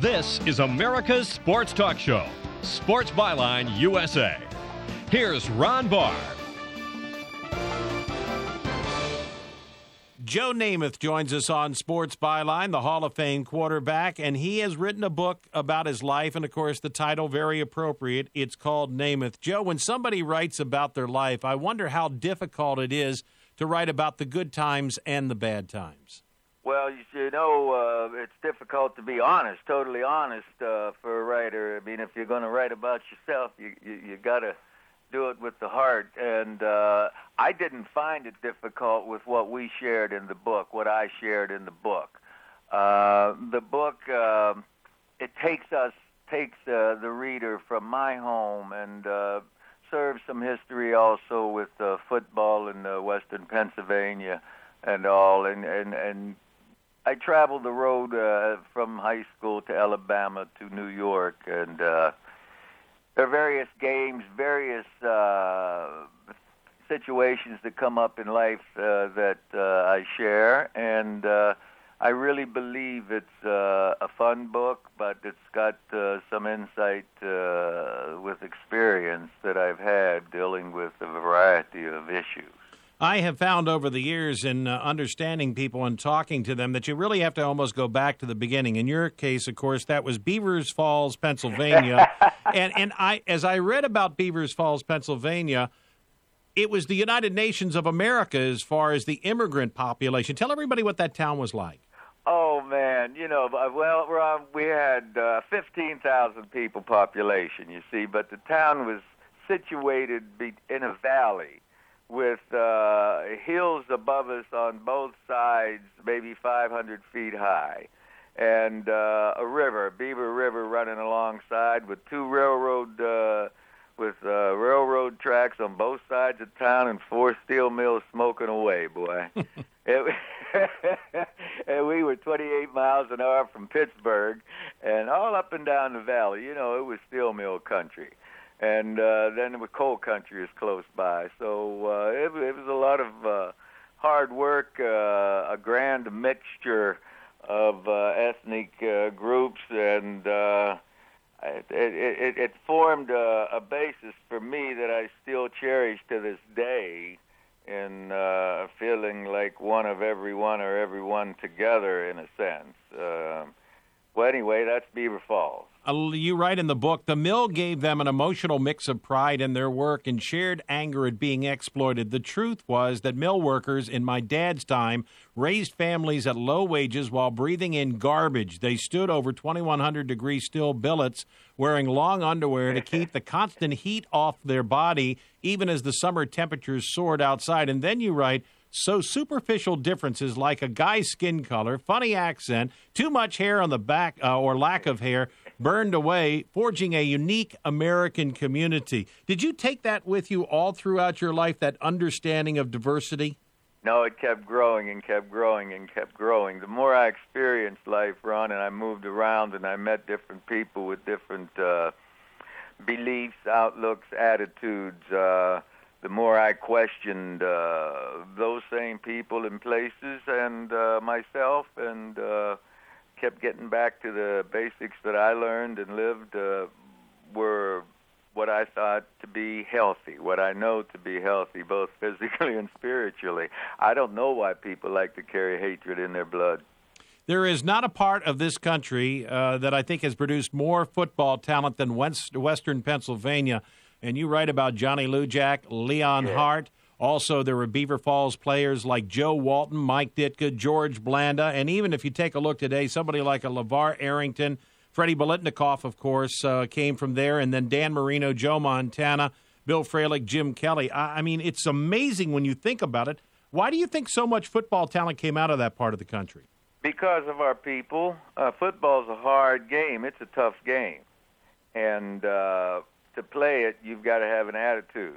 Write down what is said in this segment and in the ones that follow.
This is America's Sports Talk Show, Sports Byline USA. Here's Ron Barr. Joe Namath joins us on Sports Byline, the Hall of Fame quarterback, and he has written a book about his life, and, of course, the title, very appropriate. It's called Namath. Joe, when somebody writes about their life, I wonder how difficult it is to write about the good times and the bad times. Well, you know, it's difficult to be honest, totally honest for a writer. I mean, if you're going to write about yourself, you got to do it with the heart. And I didn't find it difficult with what we shared in the book, what I shared in the book. The book, it takes the reader from my home and serves some history also with football in Western Pennsylvania and all. And I traveled the road from high school to Alabama to New York, and there are various games, various situations that come up in life that I share, and I really believe it's a fun book, but it's got some insight with experience that I've had dealing with a variety of issues. I have found over the years in understanding people and talking to them that you really have to almost go back to the beginning. In your case, of course, that was Beavers Falls, Pennsylvania. and as I read about Beavers Falls, Pennsylvania, it was the United Nations of America as far as the immigrant population. Tell everybody what that town was like. Oh, man, you know, well, Rob, we had 15,000 people population, you see, but the town was situated in a valley with hills above us on both sides, maybe 500 feet high, and a river, Beaver River, running alongside with two railroad tracks on both sides of town and 4 steel mills smoking away, boy. And we were 28 miles an hour from Pittsburgh, and all up and down the valley. You know, it was steel mill country. And then the coal country is close by. So it was a lot of hard work, a grand mixture of ethnic groups, and it formed a basis for me that I still cherish to this day in feeling like one of everyone or everyone together in a sense. Well, anyway, that's Beaver Falls. You write in the book, the mill gave them an emotional mix of pride in their work and shared anger at being exploited. The truth was that mill workers in my dad's time raised families at low wages while breathing in garbage. They stood over 2,100-degree steel billets wearing long underwear to keep the constant heat off their body, even as the summer temperatures soared outside. And then you write, so superficial differences like a guy's skin color, funny accent, too much hair on the back or lack of hair burned away, forging a unique American community. Did you take that with you all throughout your life, that understanding of diversity? No, it kept growing and kept growing and kept growing. The more I experienced life, Ron, and I moved around and I met different people with different beliefs, outlooks, attitudes, the more I questioned those same people and places and myself, and kept getting back to the basics that I learned and lived were what I thought to be healthy, what I know to be healthy, both physically and spiritually. I don't know why people like to carry hatred in their blood. There is not a part of this country that I think has produced more football talent than Western Pennsylvania. And you write about Johnny Lujack, Leon Hart. Also, there were Beaver Falls players like Joe Walton, Mike Ditka, George Blanda. And even if you take a look today, somebody like a LeVar Arrington, Freddie Bolitnikoff, of course, came from there. And then Dan Marino, Joe Montana, Bill Fralick, Jim Kelly. I mean, it's amazing when you think about it. Why do you think so much football talent came out of that part of the country? Because of our people. Football's a hard game. It's a tough game. And to play it, you've got to have an attitude.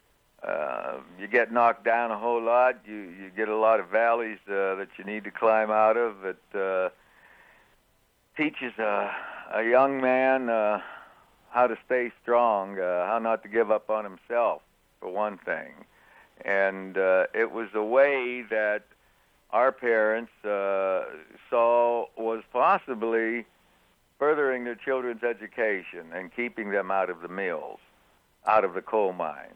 You get knocked down a whole lot. You get a lot of valleys that you need to climb out of. It teaches a young man how to stay strong, how not to give up on himself, for one thing. And it was a way that our parents saw was possibly furthering their children's education and keeping them out of the mills, out of the coal mines.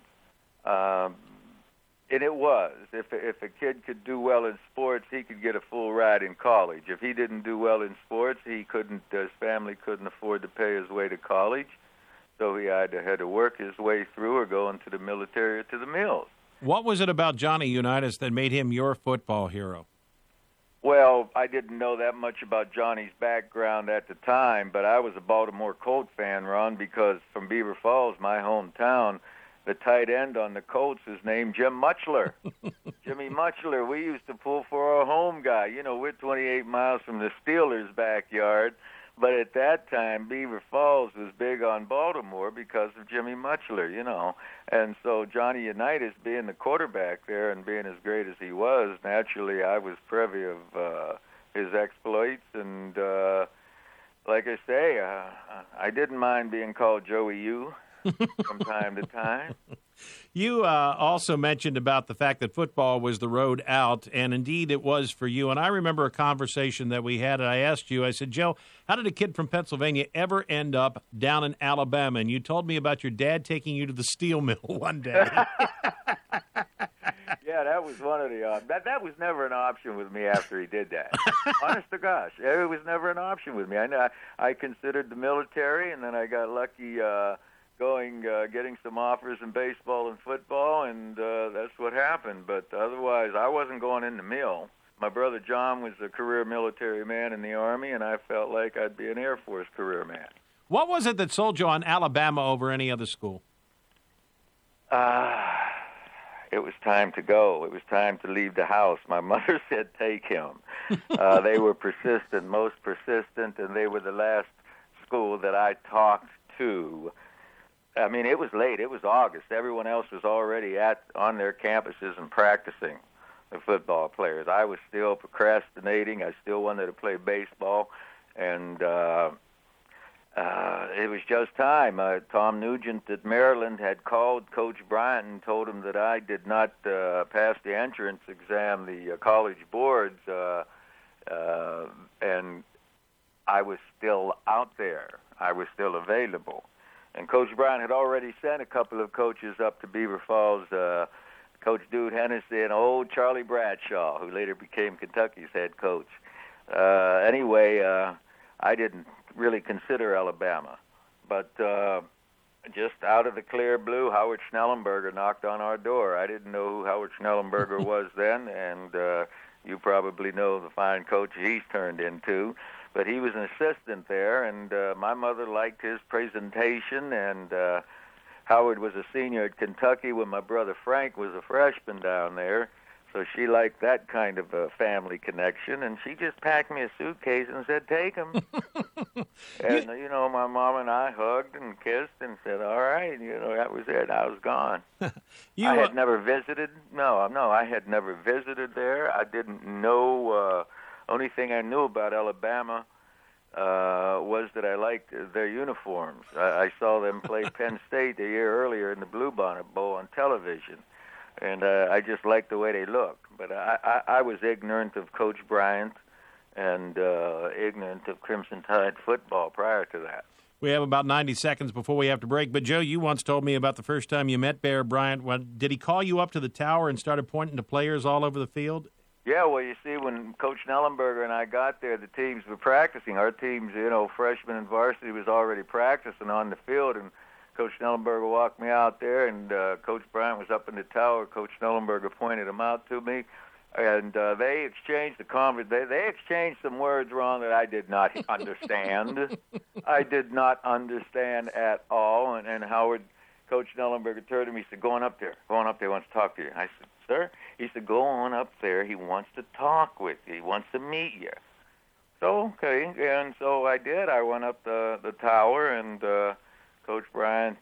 And it was. If a kid could do well in sports, he could get a full ride in college. If he didn't do well in sports, his family couldn't afford to pay his way to college. So he either had to work his way through or go into the military or to the mills. What was it about Johnny Unitas that made him your football hero? Well, I didn't know that much about Johnny's background at the time, but I was a Baltimore Colt fan, Ron, because from Beaver Falls, my hometown, the tight end on the Colts is named Jim Mutchler. Jimmy Mutchler. We used to pull for our home guy. You know, we're 28 miles from the Steelers' backyard. But at that time, Beaver Falls was big on Baltimore because of Jimmy Mutchler, you know. And so Johnny Unitas, being the quarterback there and being as great as he was, naturally I was privy of his exploits. And like I say, I didn't mind being called Joey U from time to time. You also mentioned about the fact that football was the road out, and indeed it was for you. And I remember a conversation that we had, and I asked you, I said, Joe, how did a kid from Pennsylvania ever end up down in Alabama? And you told me about your dad taking you to the steel mill one day. Yeah, that was one of the that was never an option with me after he did that. Honest to gosh, it was never an option with me. I considered the military, and then I got lucky getting some offers in baseball and football, and that's what happened. But otherwise, I wasn't going in the mill. My brother John was a career military man in the Army, and I felt like I'd be an Air Force career man. What was it that sold you on Alabama over any other school? It was time to go. It was time to leave the house. My mother said, take him. They were persistent, most persistent, and they were the last school that I talked to. I mean, it was late. It was August. Everyone else was already on their campuses and practicing, the football players. I was still procrastinating. I still wanted to play baseball, and it was just time. Tom Nugent at Maryland had called Coach Bryant and told him that I did not pass the entrance exam, the college boards, and I was still out there. I was still available. And Coach Bryant had already sent a couple of coaches up to Beaver Falls, Coach Dude Hennessy and old Charlie Bradshaw, who later became Kentucky's head coach. Anyway, I didn't really consider Alabama. But just out of the clear blue, Howard Schnellenberger knocked on our door. I didn't know who Howard Schnellenberger was then, and you probably know the fine coach he's turned into. But he was an assistant there, and my mother liked his presentation, and Howard was a senior at Kentucky when my brother Frank was a freshman down there, so she liked that kind of a family connection, and she just packed me a suitcase and said, take him. And, you know, my mom and I hugged and kissed and said, all right, you know, that was it. I was gone. I had never visited. No, I had never visited there. I didn't know... Only thing I knew about Alabama was that I liked their uniforms. I saw them play Penn State a year earlier in the Bluebonnet Bowl on television, and I just liked the way they looked. But I was ignorant of Coach Bryant and ignorant of Crimson Tide football prior to that. We have about 90 seconds before we have to break. But, Joe, you once told me about the first time you met Bear Bryant. Did he call you up to the tower and started pointing to players all over the field? Yeah, well, you see, when Coach Schnellenberger and I got there, the teams were practicing. Our teams, you know, freshman and varsity was already practicing on the field, and Coach Schnellenberger walked me out there, and Coach Bryant was up in the tower. Coach Schnellenberger pointed him out to me, and they exchanged they exchanged some words, Ron, that I did not understand. I did not understand at all, and Howard, Coach Schnellenberger turned to me, he said, go on up there, he wants to talk to you. I said, sir? He said, go on up there. He wants to talk with you. He wants to meet you. So, okay. And so I did. I went up the tower, and Coach Bryant,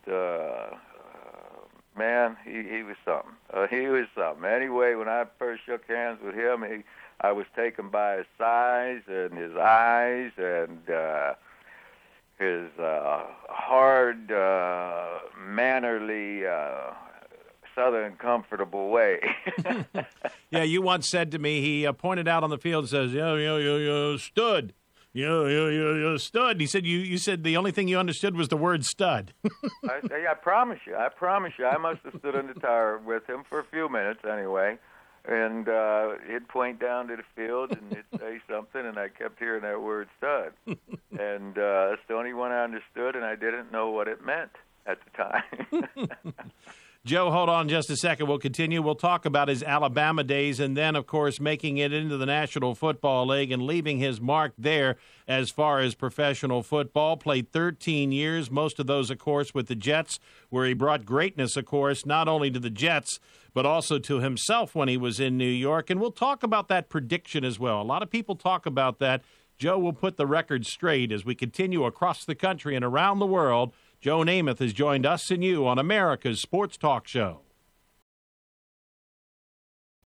man, he was something. He was something. Anyway, when I first shook hands with him, I was taken by his size and his eyes and his hard, mannerly, Southern comfortable way. Yeah, you once said to me, he pointed out on the field and says, yo, stood. You stud. He said you said the only thing you understood was the word stud. I promise you. I must have stood in the tower with him for a few minutes anyway. And he'd point down to the field and he'd say something, and I kept hearing that word stud. And that's the only one I understood, and I didn't know what it meant at the time. Joe, hold on just a second. We'll continue. We'll talk about his Alabama days and then, of course, making it into the National Football League and leaving his mark there as far as professional football. Played 13 years, most of those, of course, with the Jets, where he brought greatness, of course, not only to the Jets, but also to himself when he was in New York. And we'll talk about that prediction as well. A lot of people talk about that. Joe will put the record straight as we continue across the country and around the world. Joe Namath has joined us and you on America's Sports Talk Show.